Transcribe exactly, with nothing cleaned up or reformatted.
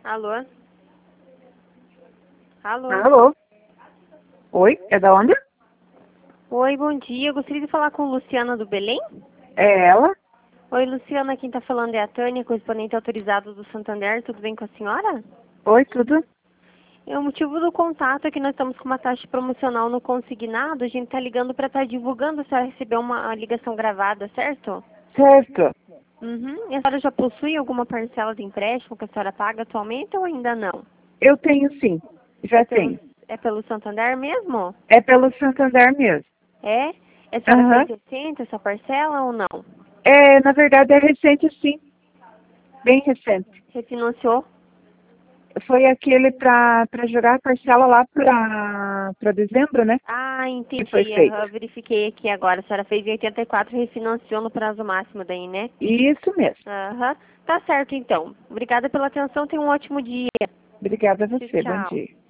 Alô? Alô? Alô? Oi, é da onde? Oi, bom dia. Eu gostaria de falar com Luciana do Belém. É ela? Oi, Luciana. Quem está falando é a Tânia, correspondente autorizado do Santander. Tudo bem com a senhora? Oi, tudo? É, o motivo do contato é que nós estamos com uma taxa promocional no consignado. A gente está ligando para estar divulgando. A senhora recebeu uma ligação gravada, certo? Certo. Uhum. E a senhora já possui alguma parcela de empréstimo que a senhora paga atualmente ou ainda não? Eu tenho sim, É já pelo, tenho. é pelo Santander mesmo? É pelo Santander mesmo. É? A senhora Aham. fez recente essa parcela ou não? É, na verdade é recente sim, bem recente. Refinanciou? Foi aquele para para jogar a parcela lá para para dezembro, né? Ah, Que foi entendi. feito. Eu verifiquei aqui agora. A senhora fez em oitenta e quatro e refinanciou no prazo máximo daí, né? Isso mesmo. Aham. Tá certo, então. Obrigada pela atenção. Tenha um ótimo dia. Obrigada a você, bom Tchau. dia.